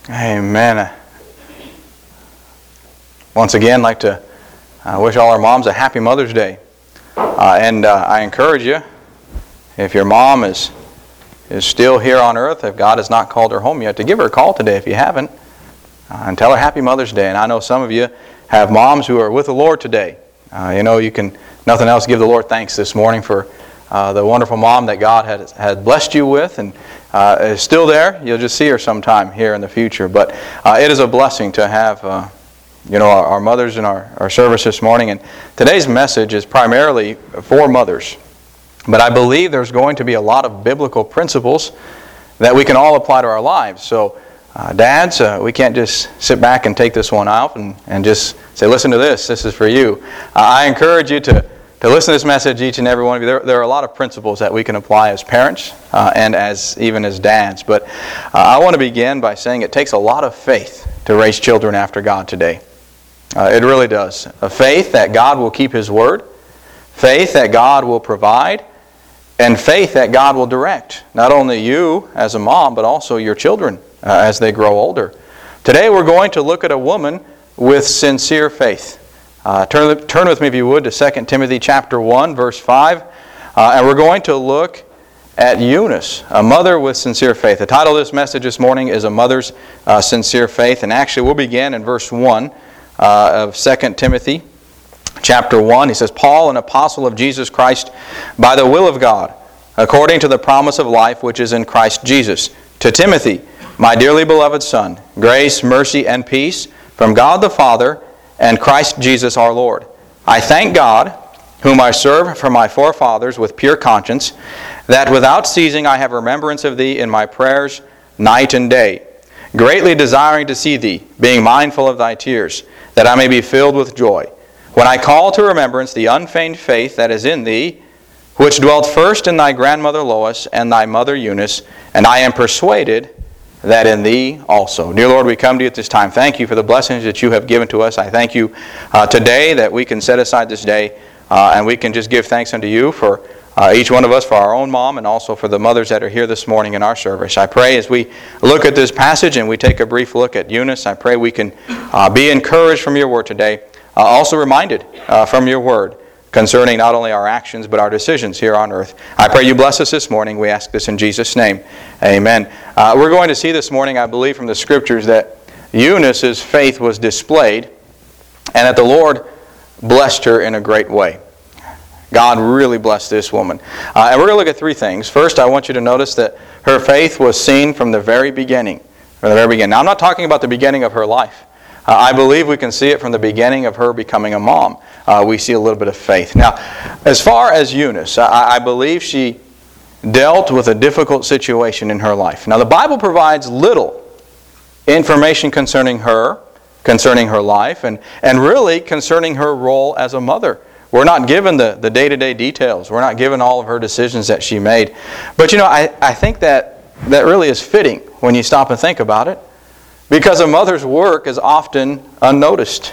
Amen. Once again, I'd like to wish all our moms a happy Mother's Day. And I encourage you, if your mom is still here on earth, if God has not called her home yet, to give her a call today if you haven't, and tell her happy Mother's Day. And I know some of you have moms who are with the Lord today. You can, nothing else, give the Lord thanks this morning for the wonderful mom that God had blessed you with and is still there. You'll just see her sometime here in the future. But it is a blessing to have our mothers in our service this morning. And today's message is primarily for mothers. But I believe there's going to be a lot of biblical principles that we can all apply to our lives. So dads, we can't just sit back and take this one out and just say, listen to this is for you. I encourage you to listen to this message, each and every one of you. There are a lot of principles that we can apply as parents and even as dads. But I want to begin by saying it takes a lot of faith to raise children after God today. It really does. A faith that God will keep His word, faith that God will provide, and faith that God will direct. Not only you as a mom, but also your children as they grow older. Today we're going to look at a woman with sincere faith. Turn with me, if you would, to 2 Timothy chapter 1, verse 5. And we're going to look at Eunice, a mother with sincere faith. The title of this message this morning is A Mother's Sincere Faith. And actually we'll begin in verse 1 of 2 Timothy chapter 1. He says, Paul, an apostle of Jesus Christ, by the will of God, according to the promise of life which is in Christ Jesus, to Timothy, my dearly beloved son, grace, mercy, and peace from God the Father and Christ Jesus our Lord. I thank God, whom I serve from my forefathers with pure conscience, that without ceasing I have remembrance of thee in my prayers night and day, greatly desiring to see thee, being mindful of thy tears, that I may be filled with joy. When I call to remembrance the unfeigned faith that is in thee, which dwelt first in thy grandmother Lois and thy mother Eunice, and I am persuaded that in thee also. Dear Lord, we come to you at this time. Thank you for the blessings that you have given to us. I thank you today that we can set aside this day and we can just give thanks unto you for each one of us, for our own mom, and also for the mothers that are here this morning in our service. I pray as we look at this passage and we take a brief look at Eunice, I pray we can be encouraged from your word today, also reminded from your word concerning not only our actions but our decisions here on earth. I pray you bless us this morning. We ask this in Jesus' name. Amen. We're going to see this morning, I believe from the Scriptures, that Eunice's faith was displayed and that the Lord blessed her in a great way. God really blessed this woman. And we're going to look at three things. First, I want you to notice that her faith was seen from the very beginning. Now, I'm not talking about the beginning of her life. I believe we can see it from the beginning of her becoming a mom. We see a little bit of faith. Now, as far as Eunice, I believe she dealt with a difficult situation in her life. Now, the Bible provides little information concerning her life, and really concerning her role as a mother. We're not given the day-to-day details. We're not given all of her decisions that she made. But I think that really is fitting when you stop and think about it, because a mother's work is often unnoticed.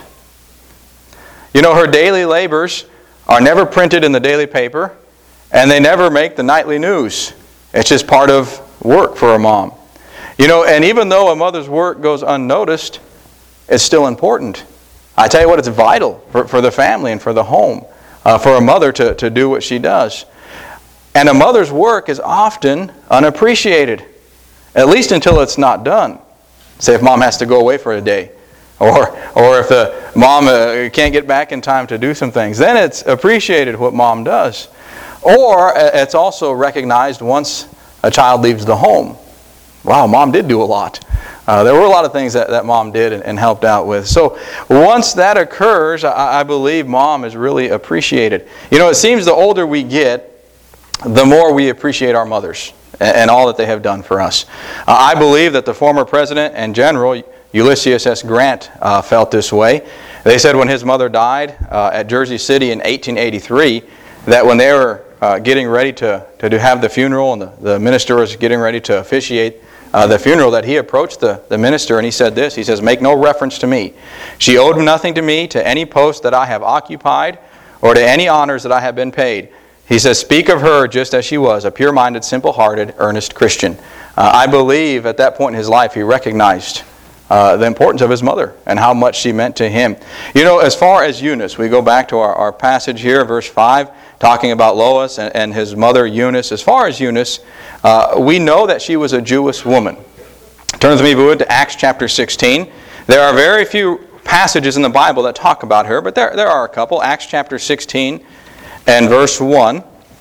Her daily labors are never printed in the daily paper, and they never make the nightly news. It's just part of work for a mom. And even though a mother's work goes unnoticed, it's still important. I tell you what, it's vital for the family and for the home, for a mother to do what she does. And a mother's work is often unappreciated, at least until it's not done. Say if mom has to go away for a day, or if the mom can't get back in time to do some things, then it's appreciated what mom does. Or it's also recognized once a child leaves the home. Wow, mom did do a lot. There were a lot of things that mom did and helped out with. So once that occurs, I believe mom is really appreciated. It seems the older we get, the more we appreciate our mothers and all that they have done for us. I believe that the former president and general, Ulysses S. Grant, felt this way. They said when his mother died at Jersey City in 1883, that when they were getting ready to have the funeral and the minister was getting ready to officiate the funeral, that he approached the minister and he said this. He says, "Make no reference to me. She owed nothing to me, to any post that I have occupied, or to any honors that I have been paid. He says, speak of her just as she was, a pure-minded, simple-hearted, earnest Christian." I believe at that point in his life he recognized the importance of his mother and how much she meant to him. You know, as far as Eunice, we go back to our passage here, verse 5, talking about Lois and his mother Eunice. As far as Eunice, we know that she was a Jewish woman. Turn with me, if you would, to Acts chapter 16. There are very few passages in the Bible that talk about her, but there are a couple. Acts chapter 16 and verse 1.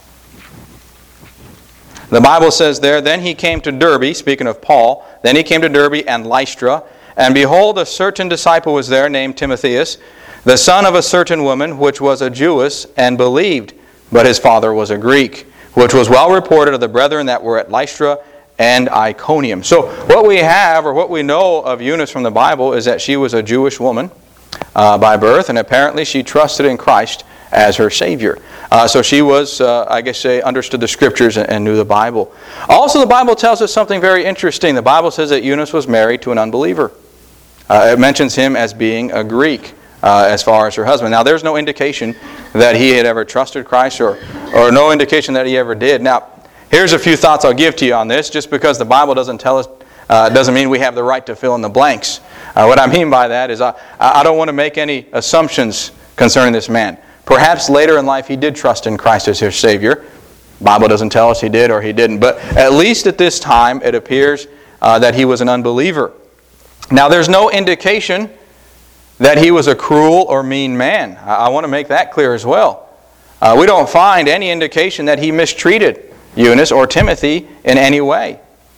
The Bible says there, "Then he came to Derbe," speaking of Paul, "then he came to Derbe and Lystra, and behold, a certain disciple was there named Timotheus, the son of a certain woman, which was a Jewess, and believed, but his father was a Greek, which was well reported of the brethren that were at Lystra and Iconium." So what we have, or what we know of Eunice from the Bible, is that she was a Jewish woman by birth, and apparently she trusted in Christ as her Savior. So she was, I guess they understood the Scriptures and knew the Bible. Also, the Bible tells us something very interesting. The Bible says that Eunice was married to an unbeliever. It mentions him as being a Greek as far as her husband. Now, there's no indication that he had ever trusted Christ or no indication that he ever did. Now, here's a few thoughts I'll give to you on this. Just because the Bible doesn't tell us doesn't mean we have the right to fill in the blanks. What I mean by that is I don't want to make any assumptions concerning this man. Perhaps later in life he did trust in Christ as his Savior. The Bible doesn't tell us he did or he didn't. But at least at this time it appears that he was an unbeliever. Now there's no indication that he was a cruel or mean man. I want to make that clear as well. We don't find any indication that he mistreated Eunice or Timothy in any way.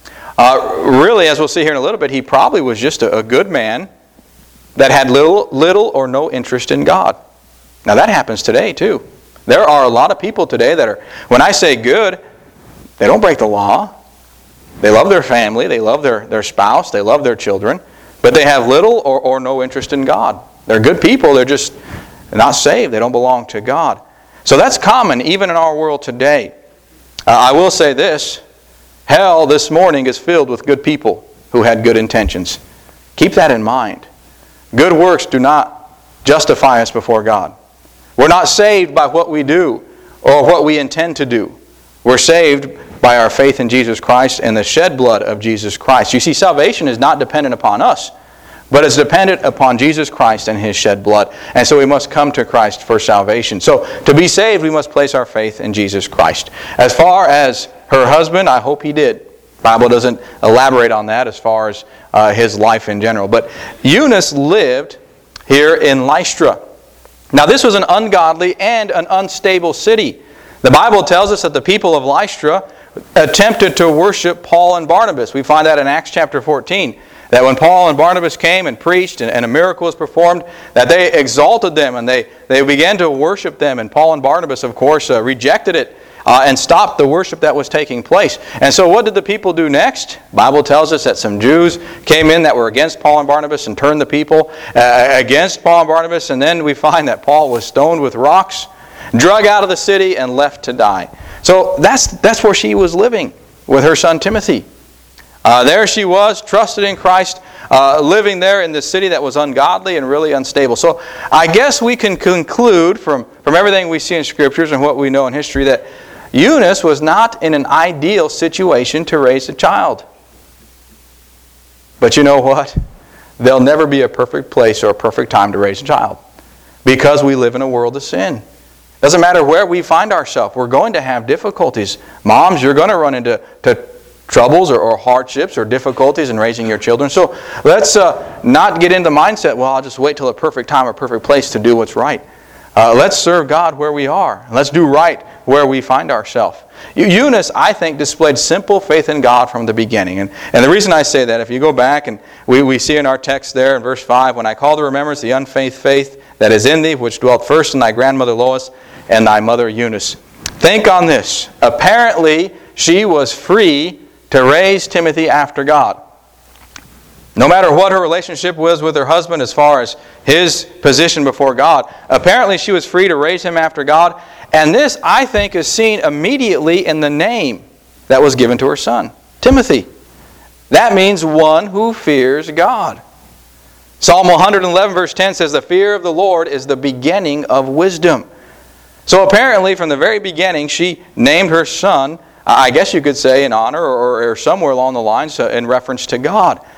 Really, as we'll see here in a little bit, he probably was just a good man that had little or no interest in God. Now that happens today too. There are a lot of people today that are, when I say good, they don't break the law. They love their family, they love their spouse, they love their children, but they have little or no interest in God. They're good people, they're just not saved, they don't belong to God. So that's common even in our world today. I will say this, hell this morning is filled with good people who had good intentions. Keep that in mind. Good works do not justify us before God. We're not saved by what we do or what we intend to do. We're saved by our faith in Jesus Christ and the shed blood of Jesus Christ. You see, salvation is not dependent upon us, but it's dependent upon Jesus Christ and His shed blood. And so we must come to Christ for salvation. So to be saved, we must place our faith in Jesus Christ. As far as her husband, I hope he did. The Bible doesn't elaborate on that as far as his life in general. But Eunice lived here in Lystra. Now this was an ungodly and an unstable city. The Bible tells us that the people of Lystra attempted to worship Paul and Barnabas. We find that in Acts chapter 14. That when Paul and Barnabas came and preached and a miracle was performed, that they exalted them and they began to worship them. And Paul and Barnabas, of course, rejected it and stopped the worship that was taking place. And so what did the people do next? The Bible tells us that some Jews came in that were against Paul and Barnabas and turned the people against Paul and Barnabas. And then we find that Paul was stoned with rocks, drug out of the city, and left to die. So that's where she was living with her son Timothy. There she was, trusted in Christ, living there in this city that was ungodly and really unstable. So I guess we can conclude from everything we see in Scriptures and what we know in history that Eunice was not in an ideal situation to raise a child. But you know what? There'll never be a perfect place or a perfect time to raise a child because we live in a world of sin. Doesn't matter where we find ourselves, we're going to have difficulties. Moms, you're going to run into troubles or hardships or difficulties in raising your children. So let's not get into the mindset, well, I'll just wait till a perfect time or perfect place to do what's right. Let's serve God where we are. Let's do right where we find ourselves. Eunice, I think, displayed simple faith in God from the beginning. And the reason I say that, if you go back and we see in our text there in verse 5, when I call to remembrance the unfaith faith that is in thee, which dwelt first in thy grandmother Lois and thy mother Eunice. Think on this. Apparently, she was free to raise Timothy after God. No matter what her relationship was with her husband as far as his position before God, apparently she was free to raise him after God. And this, I think, is seen immediately in the name that was given to her son, Timothy. That means one who fears God. Psalm 111 verse 10 says, the fear of the Lord is the beginning of wisdom. So apparently from the very beginning she named her son, I guess you could say in honor or somewhere along the lines in reference to God.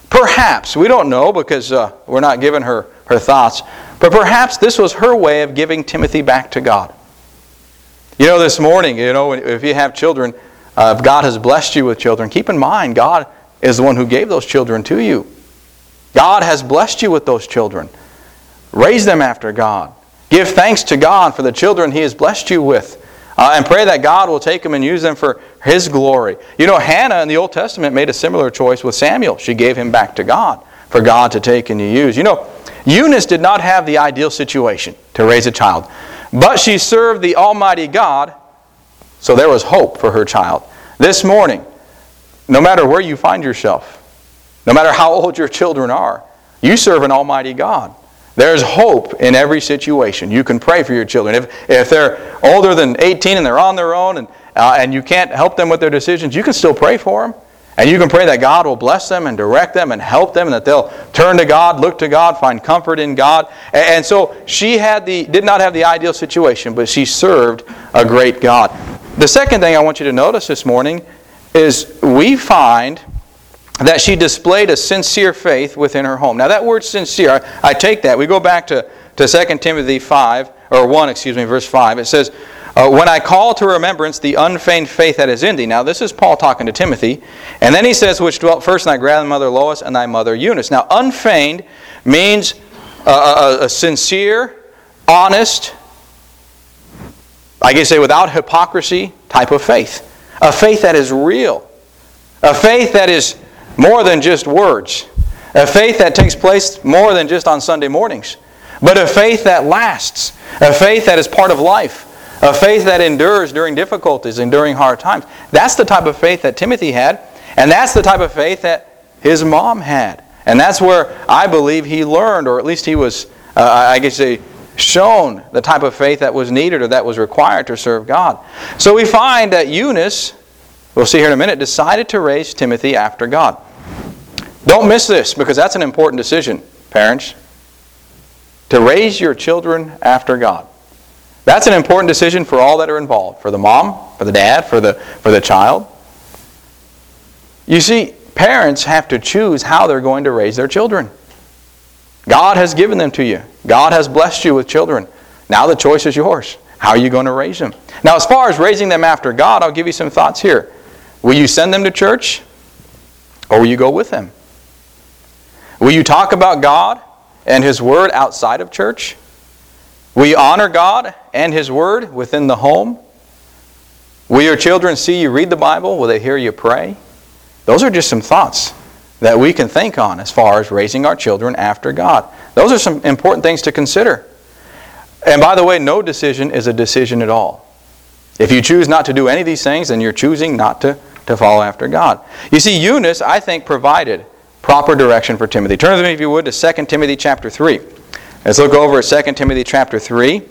Perhaps, we don't know because we're not given her thoughts, but perhaps this was her way of giving Timothy back to God. You know, this morning, if you have children, if God has blessed you with children, keep in mind God is the one who gave those children to you. God has blessed you with those children. Raise them after God. Give thanks to God for the children He has blessed you with. And pray that God will take them and use them for His glory. You know, Hannah in the Old Testament made a similar choice with Samuel. She gave him back to God for God to take and to use. You know, Eunice did not have the ideal situation to raise a child. But she served the Almighty God, so there was hope for her child. This morning, no matter where you find yourself, no matter how old your children are, you serve an Almighty God. There's hope in every situation. You can pray for your children. If they're older than 18 and they're on their own and you can't help them with their decisions, you can still pray for them. And you can pray that God will bless them and direct them and help them and that they'll turn to God, look to God, find comfort in God. And so she did not have the ideal situation, but she served a great God. The second thing I want you to notice this morning is we find that she displayed a sincere faith within her home. Now that word sincere, I take that. We go back to 2 Timothy 1, verse 5. It says, when I call to remembrance the unfeigned faith that is in thee. Now this is Paul talking to Timothy. And then he says, which dwelt first in thy grandmother Lois and thy mother Eunice. Now unfeigned means a sincere, honest, I guess say without hypocrisy type of faith. A faith that is real. A faith that is more than just words. A faith that takes place more than just on Sunday mornings. But a faith that lasts. A faith that is part of life. A faith that endures during difficulties and during hard times. That's the type of faith that Timothy had. And that's the type of faith that his mom had. And that's where I believe he learned, or at least he was, shown the type of faith that was needed or that was required to serve God. So we find that Eunice, we'll see here in a minute, decided to raise Timothy after God. Don't miss this, because that's an important decision, parents. To raise your children after God. That's an important decision for all that are involved. For the mom, for the dad, for the child. You see, parents have to choose how they're going to raise their children. God has given them to you. God has blessed you with children. Now the choice is yours. How are you going to raise them? Now as far as raising them after God, I'll give you some thoughts here. Will you send them to church? Or will you go with them? Will you talk about God and His Word outside of church? Will you honor God and His Word within the home? Will your children see you read the Bible? Will they hear you pray? Those are just some thoughts that we can think on as far as raising our children after God. Those are some important things to consider. And by the way, no decision is a decision at all. If you choose not to do any of these things, then you're choosing not to follow after God. You see, Eunice, I think, provided proper direction for Timothy. Turn with me, if you would, to 2 Timothy chapter 3. Let's look over at 2 Timothy chapter 3.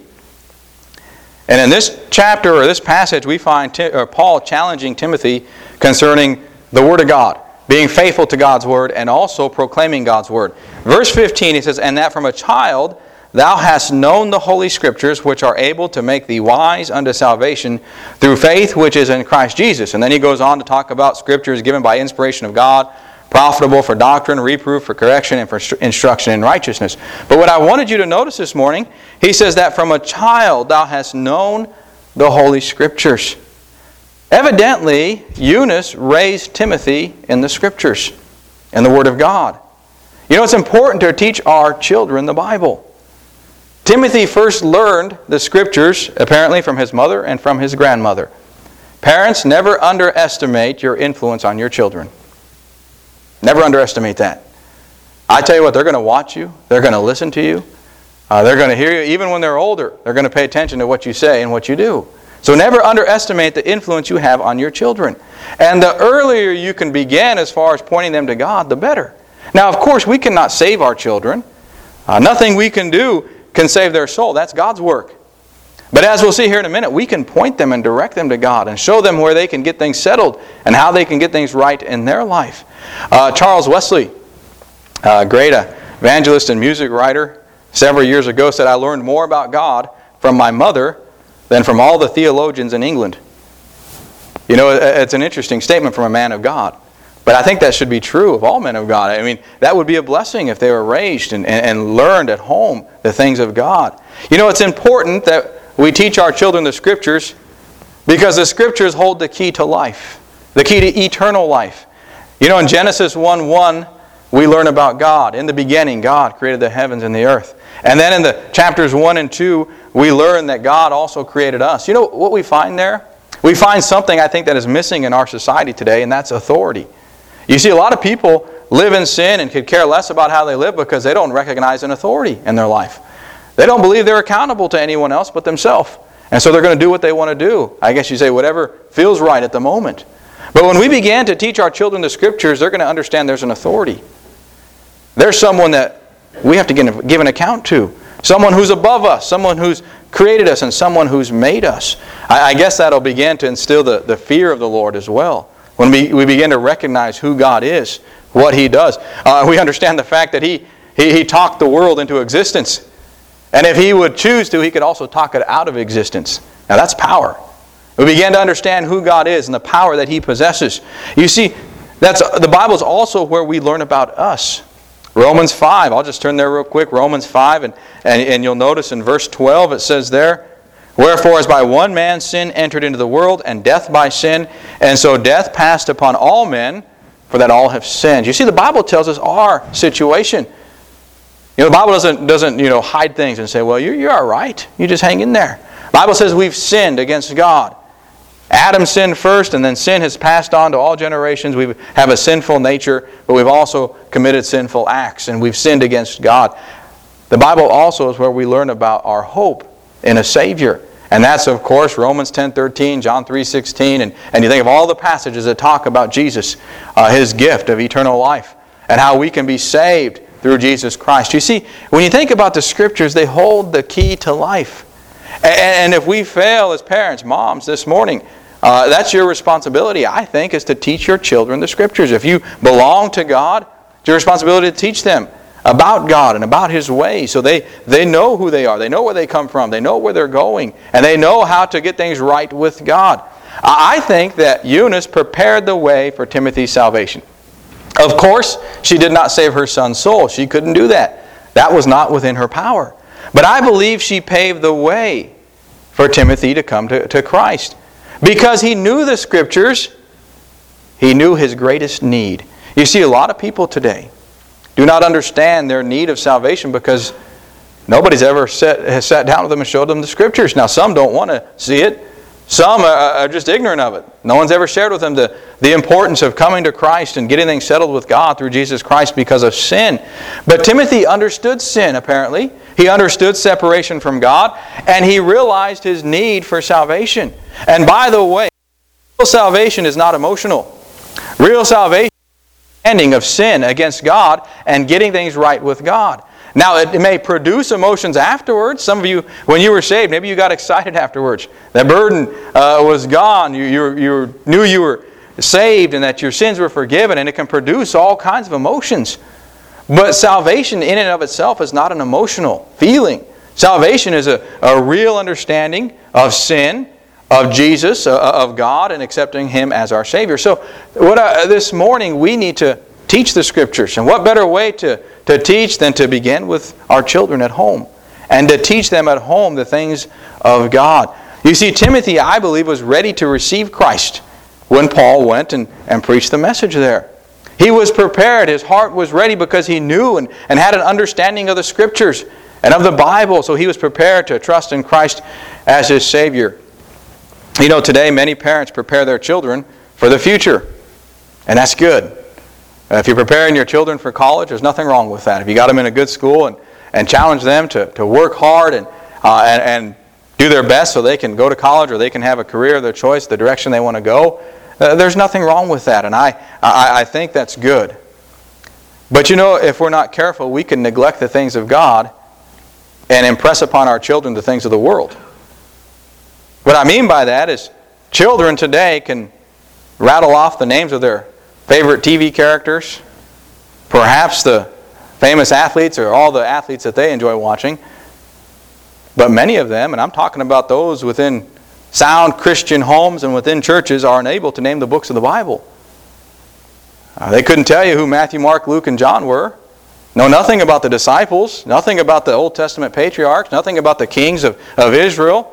And in this chapter, or this passage, we find Paul challenging Timothy concerning the Word of God, being faithful to God's Word, and also proclaiming God's Word. Verse 15, he says, and that from a child thou hast known the Holy Scriptures, which are able to make thee wise unto salvation through faith which is in Christ Jesus. And then he goes on to talk about Scriptures given by inspiration of God, profitable for doctrine, reproof, for correction, and for instruction in righteousness. But what I wanted you to notice this morning, he says that from a child thou hast known the Holy Scriptures. Evidently, Eunice raised Timothy in the Scriptures, in the Word of God. You know, it's important to teach our children the Bible. Timothy first learned the Scriptures, apparently, from his mother and from his grandmother. Parents, never underestimate your influence on your children. Never underestimate that. I tell you what, they're going to watch you. They're going to listen to you. They're going to hear you. Even when they're older, they're going to pay attention to what you say and what you do. So never underestimate the influence you have on your children. And the earlier you can begin as far as pointing them to God, the better. Now, of course, we cannot save our children. Nothing we can do can save their soul. That's God's work. But as we'll see here in a minute, we can point them and direct them to God and show them where they can get things settled and how they can get things right in their life. Charles Wesley, a great evangelist and music writer, several years ago said, I learned more about God from my mother than from all the theologians in England. You know, it's an interesting statement from a man of God. But I think that should be true of all men of God. I mean, that would be a blessing if they were raised and learned at home the things of God. You know, it's important that we teach our children the Scriptures because the Scriptures hold the key to life, the key to eternal life. You know, in Genesis 1:1, we learn about God. In the beginning, God created the heavens and the earth. And then in the chapters 1 and 2, we learn that God also created us. You know what we find there? We find something I think that is missing in our society today, and that's authority. You see, a lot of people live in sin and could care less about how they live because they don't recognize an authority in their life. They don't believe they're accountable to anyone else but themselves. And so they're going to do what they want to do. I guess you say whatever feels right at the moment. But when we begin to teach our children the Scriptures, they're going to understand there's an authority. There's someone that we have to give an account to. Someone who's above us, someone who's created us, and someone who's made us. I guess that'll begin to instill the fear of the Lord as well. When we begin to recognize who God is, what He does. We understand the fact that He talked the world into existence. And if He would choose to, He could also talk it out of existence. Now that's power. We begin to understand who God is and the power that He possesses. You see, the Bible is also where we learn about us. Romans 5, I'll just turn there real quick. Romans 5, and you'll notice in verse 12 it says there, "Wherefore as by one man sin entered into the world, and death by sin, and so death passed upon all men, for that all have sinned." You see, the Bible tells us our situation. You know, the Bible doesn't hide things and say, well, you're all right. You just hang in there. The Bible says we've sinned against God. Adam sinned first, and then sin has passed on to all generations. We have a sinful nature, but we've also committed sinful acts, and we've sinned against God. The Bible also is where we learn about our hope in a Savior. And that's, of course, Romans 10:13, John 3:16, and you think of all the passages that talk about Jesus, His gift of eternal life, and how we can be saved through Jesus Christ. You see, when you think about the Scriptures, they hold the key to life. And if we fail as parents, moms, this morning, that's your responsibility, I think, is to teach your children the Scriptures. If you belong to God, it's your responsibility to teach them about God and about His ways so they know who they are. They know where they come from. They know where they're going. And they know how to get things right with God. I think that Eunice prepared the way for Timothy's salvation. Of course, she did not save her son's soul. She couldn't do that. That was not within her power. But I believe she paved the way for Timothy to come to Christ. Because he knew the Scriptures, he knew his greatest need. You see, a lot of people today do not understand their need of salvation because nobody's ever has sat down with them and showed them the Scriptures. Now, some don't want to see it. Some are just ignorant of it. No one's ever shared with them the importance of coming to Christ and getting things settled with God through Jesus Christ because of sin. But Timothy understood sin, apparently. He understood separation from God, and he realized his need for salvation. And by the way, real salvation is not emotional. Real salvation is the ending of sin against God and getting things right with God. Now, it may produce emotions afterwards. Some of you, when you were saved, maybe you got excited afterwards. That burden was gone. You knew you were saved and that your sins were forgiven, and it can produce all kinds of emotions. But salvation in and of itself is not an emotional feeling. Salvation is a real understanding of sin, of Jesus, of God, and accepting Him as our Savior. So this morning we need to teach the Scriptures. And what better way to teach than to begin with our children at home and to teach them at home the things of God. You see, Timothy, I believe, was ready to receive Christ when Paul went and preached the message there. He was prepared. His heart was ready because he knew and had an understanding of the Scriptures and of the Bible. So he was prepared to trust in Christ as his Savior. You know, today many parents prepare their children for the future. And that's good. If you're preparing your children for college, there's nothing wrong with that. If you got them in a good school and challenge them to work hard and do their best so they can go to college or they can have a career of their choice, the direction they want to go, there's nothing wrong with that. And I think that's good. But you know, if we're not careful, we can neglect the things of God and impress upon our children the things of the world. What I mean by that is children today can rattle off the names of their favorite TV characters, perhaps the famous athletes or all the athletes that they enjoy watching. But many of them, and I'm talking about those within sound Christian homes and within churches, are unable to name the books of the Bible. They couldn't tell you who Matthew, Mark, Luke, and John were. Know nothing about the disciples, nothing about the Old Testament patriarchs, nothing about the kings of Israel.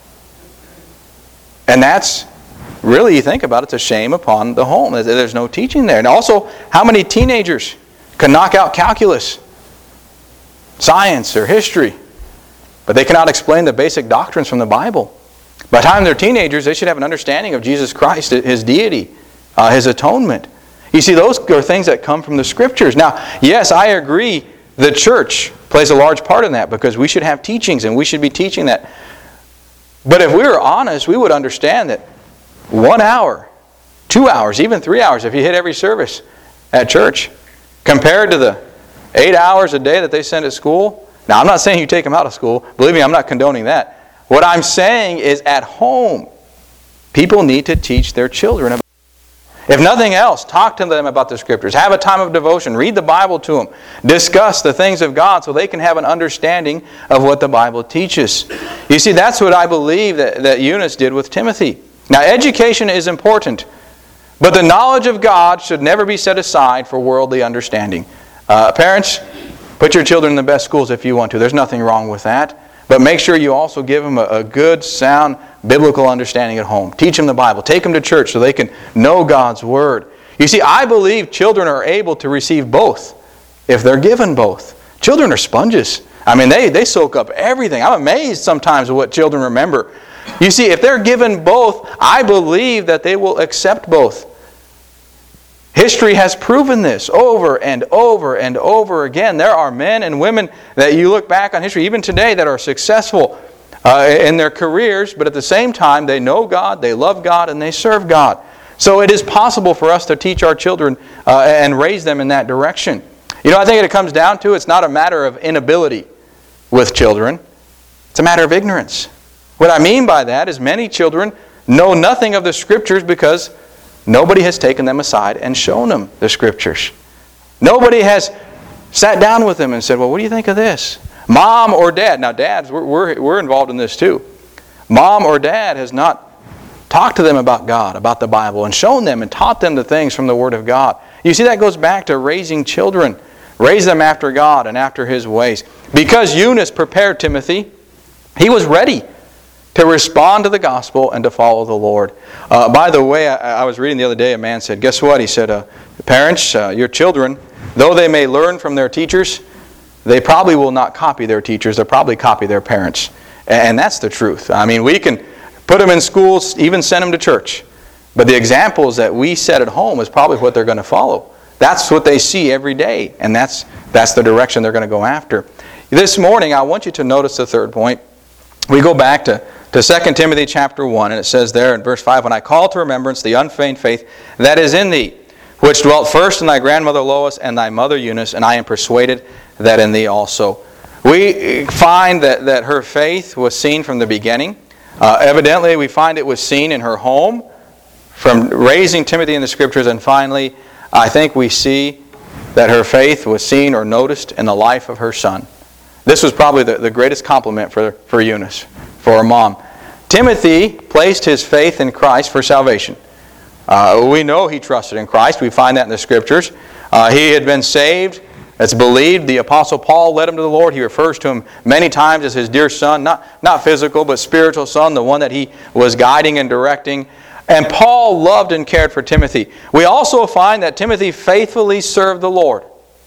And that's, really, you think about it, it's a shame upon the home. There's no teaching there. And also, how many teenagers can knock out calculus, science, or history, but they cannot explain the basic doctrines from the Bible? By the time they're teenagers, they should have an understanding of Jesus Christ, His deity, His atonement. You see, those are things that come from the Scriptures. Now, yes, I agree the church plays a large part in that because we should have teachings and we should be teaching that. But if we were honest, we would understand that 1 hour, 2 hours, even 3 hours, if you hit every service at church, compared to the 8 hours a day that they spend at school. Now, I'm not saying you take them out of school. Believe me, I'm not condoning that. What I'm saying is at home, people need to teach their children about. If nothing else, talk to them about the Scriptures. Have a time of devotion. Read the Bible to them. Discuss the things of God so they can have an understanding of what the Bible teaches. You see, that's what I believe that Eunice did with Timothy. Now, education is important, but the knowledge of God should never be set aside for worldly understanding. Parents, put your children in the best schools if you want to. There's nothing wrong with that. But make sure you also give them a good, sound, biblical understanding at home. Teach them the Bible. Take them to church so they can know God's Word. You see, I believe children are able to receive both if they're given both. Children are sponges. I mean, they soak up everything. I'm amazed sometimes at what children remember. You see, if they're given both, I believe that they will accept both. History has proven this over and over and over again. There are men and women that you look back on history, even today, that are successful in their careers, but at the same time, they know God, they love God, and they serve God. So it is possible for us to teach our children and raise them in that direction. You know, I think it comes down to, it's not a matter of inability with children. It's a matter of ignorance. What I mean by that is many children know nothing of the Scriptures because nobody has taken them aside and shown them the Scriptures. Nobody has sat down with them and said, well, what do you think of this? Mom or dad. Now, dads, we're involved in this too. Mom or dad has not talked to them about God, about the Bible, and shown them and taught them the things from the Word of God. You see, that goes back to raising children. Raise them after God and after His ways. Because Eunice prepared Timothy, he was ready to respond to the gospel and to follow the Lord. By the way, I was reading the other day, a man said, guess what? He said, parents, your children, though they may learn from their teachers, they probably will not copy their teachers. They'll probably copy their parents. And that's the truth. I mean, we can put them in schools, even send them to church. But the examples that we set at home is probably what they're going to follow. That's what they see every day. And that's the direction they're going to go after. This morning, I want you to notice the third point. We go back to 2 Timothy chapter 1, and it says there in verse 5, when I call to remembrance the unfeigned faith that is in thee, which dwelt first in thy grandmother Lois and thy mother Eunice, and I am persuaded that in thee also. We find that her faith was seen from the beginning. Evidently, we find it was seen in her home, from raising Timothy in the Scriptures, and finally, I think we see that her faith was seen or noticed in the life of her son. This was probably the greatest compliment for Eunice, for her mom. Timothy placed his faith in Christ for salvation. We know he trusted in Christ. We find that in the Scriptures. He had been saved. It's believed. The Apostle Paul led him to the Lord. He refers to him many times as his dear son, not physical, but spiritual son, the one that he was guiding and directing. And Paul loved and cared for Timothy. We also find that Timothy faithfully served the Lord.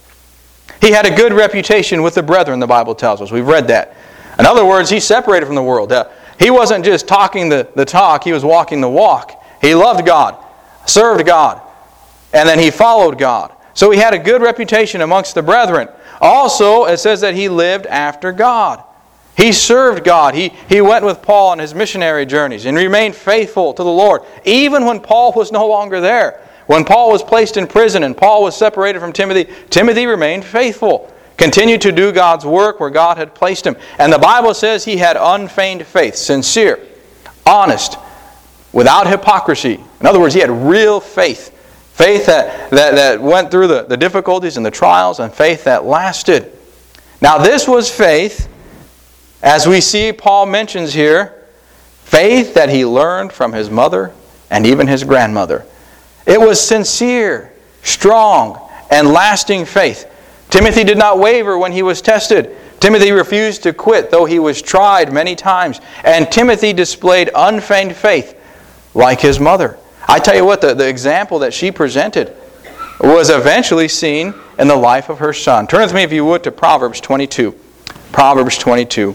He had a good reputation with the brethren, the Bible tells us. We've read that. In other words, he separated from the world. He wasn't just talking the talk, he was walking the walk. He loved God, served God, and then he followed God. So he had a good reputation amongst the brethren. Also, it says that he lived after God. He served God. He went with Paul on his missionary journeys and remained faithful to the Lord, even when Paul was no longer there. When Paul was placed in prison and Paul was separated from Timothy, Timothy remained faithful, continued to do God's work where God had placed him. And the Bible says he had unfeigned faith, sincere, honest, without hypocrisy. In other words, he had real faith. Faith that went through the difficulties and the trials, and faith that lasted. Now this was faith, as we see Paul mentions here, faith that he learned from his mother and even his grandmother. It was sincere. strong and lasting faith. Timothy did not waver when he was tested. Timothy refused to quit, though he was tried many times. And Timothy displayed unfeigned faith like his mother. I tell you what, the example that she presented was eventually seen in the life of her son. Turn with me, if you would, to Proverbs 22. Proverbs 22.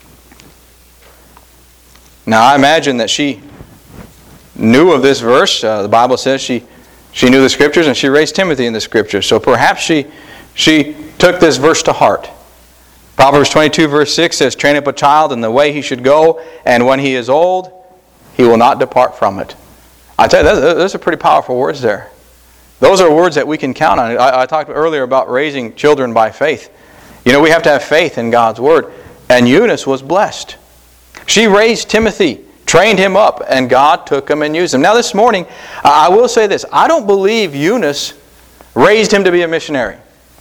Now, I imagine that she knew of this verse. The Bible says she knew the Scriptures, and she raised Timothy in the Scriptures. So perhaps she took this verse to heart. Proverbs 22 verse 6 says, "Train up a child in the way he should go, and when he is old, he will not depart from it." I tell you, those are pretty powerful words there. Those are words that we can count on. I talked earlier about raising children by faith. You know, we have to have faith in God's Word. And Eunice was blessed. She raised Timothy, trained him up, and God took him and used him. Now this morning, I will say this. I don't believe Eunice raised him to be a missionary.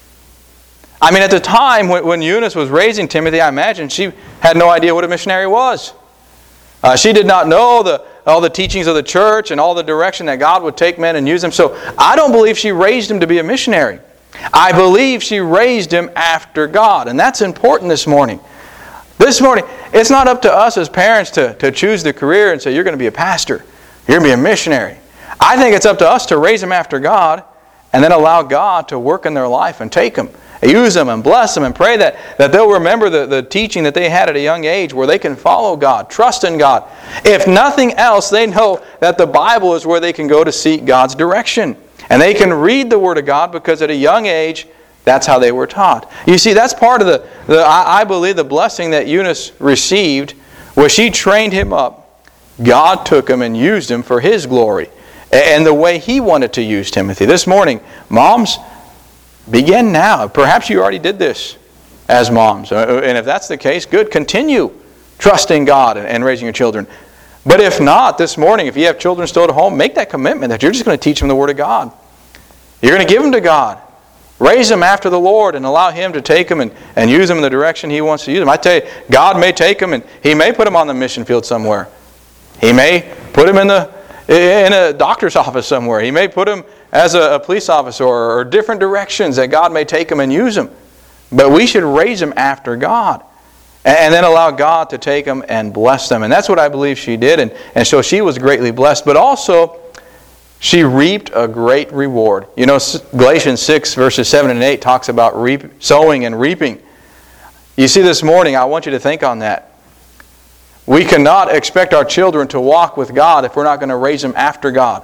I mean, at the time when Eunice was raising Timothy, I imagine she had no idea what a missionary was. She did not know all the teachings of the church and all the direction that God would take men and use them. So I don't believe she raised him to be a missionary. I believe she raised him after God. And that's important this morning. This morning, it's not up to us as parents to choose the career and say, you're going to be a pastor. You're going to be a missionary. I think it's up to us to raise them after God and then allow God to work in their life and take them. Use them and bless them and pray that they'll remember the teaching that they had at a young age where they can follow God, trust in God. If nothing else, they know that the Bible is where they can go to seek God's direction. And they can read the Word of God because at a young age, that's how they were taught. You see, that's part of I believe the blessing that Eunice received was she trained him up. God took him and used him for His glory and the way He wanted to use Timothy. This morning, moms, begin now. Perhaps you already did this as moms. And if that's the case, good. Continue trusting God and raising your children. But if not, this morning, if you have children still at home, make that commitment that you're just going to teach them the Word of God. You're going to give them to God. Raise them after the Lord and allow Him to take them and use them in the direction He wants to use them. I tell you, God may take them and He may put them on the mission field somewhere. He may put them in a doctor's office somewhere. He may put them as a police officer or different directions that God may take them and use them. But we should raise them after God and then allow God to take them and bless them. And that's what I believe she did. And so she was greatly blessed. But also, she reaped a great reward. You know, Galatians 6 verses 7 and 8 talks about sowing and reaping. You see, this morning, I want you to think on that. We cannot expect our children to walk with God if we're not going to raise them after God.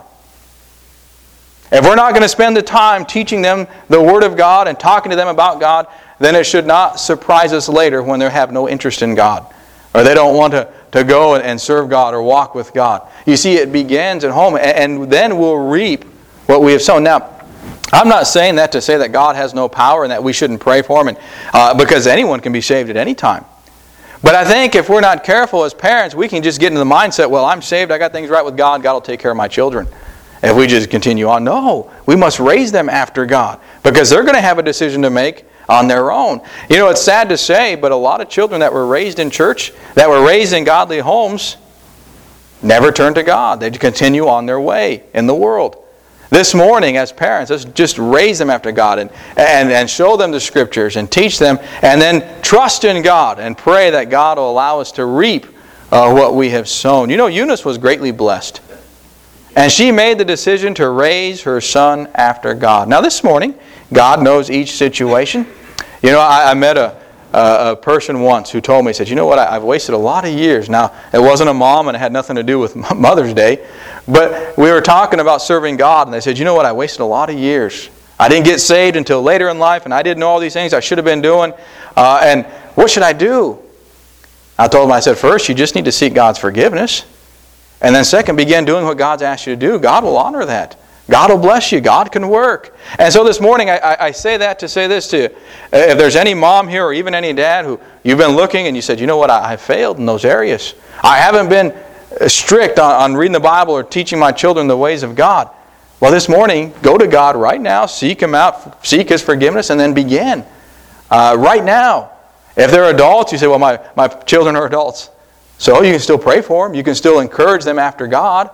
If we're not going to spend the time teaching them the Word of God and talking to them about God, then it should not surprise us later when they have no interest in God or they don't want to go and serve God or walk with God. You see, it begins at home, and then we'll reap what we have sown. Now, I'm not saying that to say that God has no power and that we shouldn't pray for Him, because anyone can be saved at any time. But I think if we're not careful as parents, we can just get into the mindset, well, I'm saved, I got things right with God, God will take care of my children. If we just continue on. No, we must raise them after God because they're going to have a decision to make on their own. You know, it's sad to say, but a lot of children that were raised in church, that were raised in godly homes, never turn to God. They continue on their way in the world. This morning, as parents, let's just raise them after God and show them the Scriptures and teach them and then trust in God and pray that God will allow us to reap what we have sown. You know, Eunice was greatly blessed. And she made the decision to raise her son after God. Now this morning, God knows each situation. You know, I met a person once who told me, he said, you know what, I've wasted a lot of years. Now, it wasn't a mom and it had nothing to do with Mother's Day. But we were talking about serving God and they said, you know what, I wasted a lot of years. I didn't get saved until later in life and I didn't know all these things I should have been doing. And what should I do? I told him, I said, first, you just need to seek God's forgiveness. And then second, begin doing what God's asked you to do. God will honor that. God will bless you. God can work. And so this morning, I say that to say this to you. If there's any mom here or even any dad who you've been looking and you said, you know what, I failed in those areas. I haven't been strict on reading the Bible or teaching my children the ways of God. Well, this morning, go to God right now. Seek Him out. Seek His forgiveness and then begin. Right now. If they're adults, you say, well, my children are adults. So you can still pray for them. You can still encourage them after God.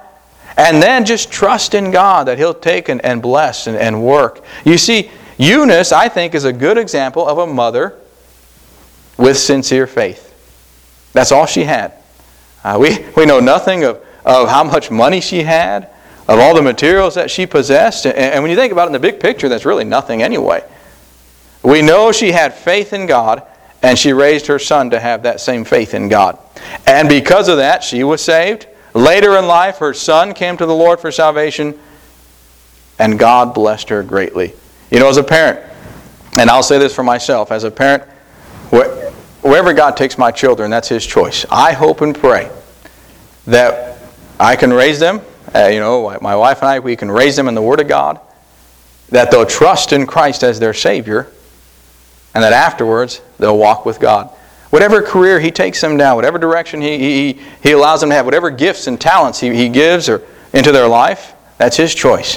And then just trust in God that He'll take and bless and work. You see, Eunice, I think, is a good example of a mother with sincere faith. That's all she had. We know nothing of how much money she had, of all the materials that she possessed. And when you think about it in the big picture, that's really nothing anyway. We know she had faith in God, and she raised her son to have that same faith in God. And because of that, she was saved. Later in life, her son came to the Lord for salvation, and God blessed her greatly. You know, as a parent, and I'll say this for myself, as a parent, wherever God takes my children, that's His choice. I hope and pray that I can raise them, my wife and I, we can raise them in the Word of God, that they'll trust in Christ as their Savior, and that afterwards they'll walk with God. Whatever career He takes them down, whatever direction He allows them to have, whatever gifts and talents He gives into their life, that's His choice.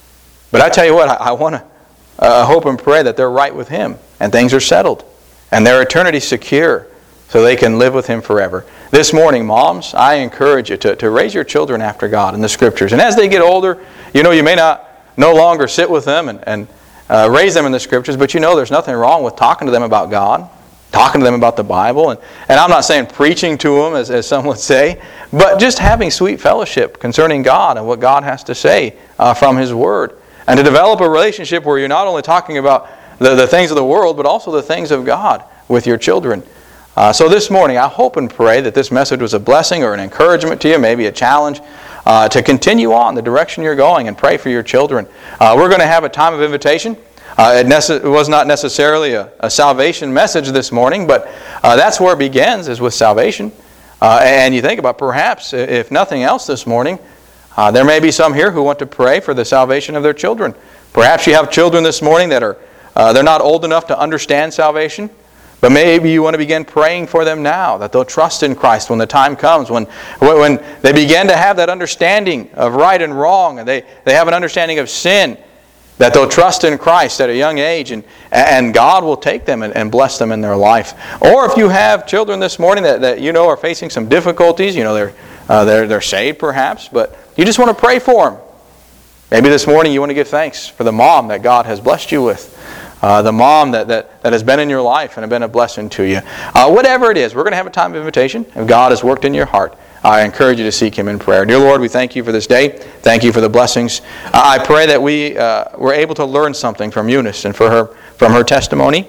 But I tell you what, I want to hope and pray that they're right with Him, and things are settled, and their eternity secure, so they can live with Him forever. This morning, moms, I encourage you to raise your children after God in the Scriptures. And as they get older, you may no longer sit with them and raise them in the Scriptures, but there's nothing wrong with talking to them about God, talking to them about the Bible. And I'm not saying preaching to them, as some would say, but just having sweet fellowship concerning God and what God has to say from His Word. And to develop a relationship where you're not only talking about the things of the world, but also the things of God with your children. So this morning, I hope and pray that this message was a blessing or an encouragement to you, maybe a challenge to continue on the direction you're going and pray for your children. We're going to have a time of invitation. It was not necessarily a salvation message this morning, but that's where it begins, is with salvation. And you think about, perhaps, if nothing else this morning, there may be some here who want to pray for the salvation of their children. Perhaps you have children this morning that they're not old enough to understand salvation, but maybe you want to begin praying for them now, that they'll trust in Christ when the time comes, when they begin to have that understanding of right and wrong, and they have an understanding of sin, that they'll trust in Christ at a young age, and God will take them and bless them in their life. Or if you have children this morning that are facing some difficulties, they're saved perhaps, but you just want to pray for them. Maybe this morning you want to give thanks for the mom that God has blessed you with. The mom that has been in your life and have been a blessing to you. Whatever it is, we're going to have a time of invitation. If God has worked in your heart, I encourage you to seek Him in prayer. Dear Lord, we thank You for this day. Thank You for the blessings. I pray that we were able to learn something from Eunice and from her testimony.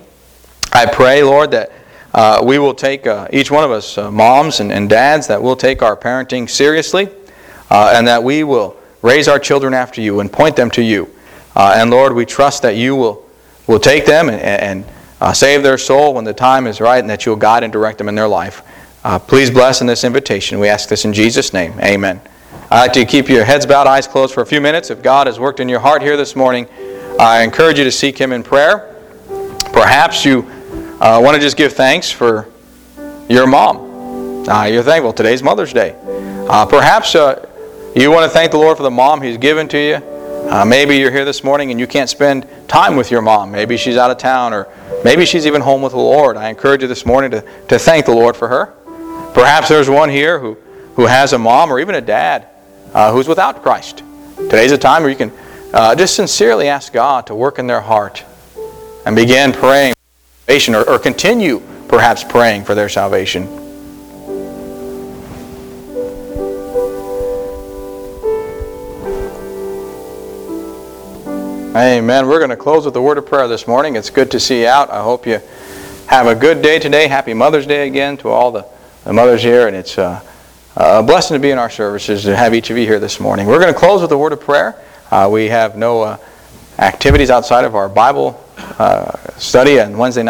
I pray, Lord, that we will take, each one of us, moms and dads, that we'll take our parenting seriously, and that we will raise our children after You and point them to You. And Lord, we trust that You will take them and save their soul when the time is right, and that You'll guide and direct them in their life. Please bless in this invitation. We ask this in Jesus' name. Amen. I'd like to keep your heads bowed, eyes closed for a few minutes. If God has worked in your heart here this morning, I encourage you to seek Him in prayer. Perhaps you want to just give thanks for your mom. You're thankful. Today's Mother's Day. Perhaps you want to thank the Lord for the mom He's given to you. Maybe you're here this morning and you can't spend time with your mom. Maybe she's out of town, or maybe she's even home with the Lord. I encourage you this morning to thank the Lord for her. Perhaps there's one here who has a mom or even a dad who's without Christ. Today's a time where you can just sincerely ask God to work in their heart and begin praying for salvation, or continue perhaps praying for their salvation. Amen. We're going to close with a word of prayer this morning. It's good to see you out. I hope you have a good day today. Happy Mother's Day again to all the mothers here. And it's a blessing to be in our services, to have each of you here this morning. We're going to close with a word of prayer. We have no activities outside of our Bible study on Wednesday night.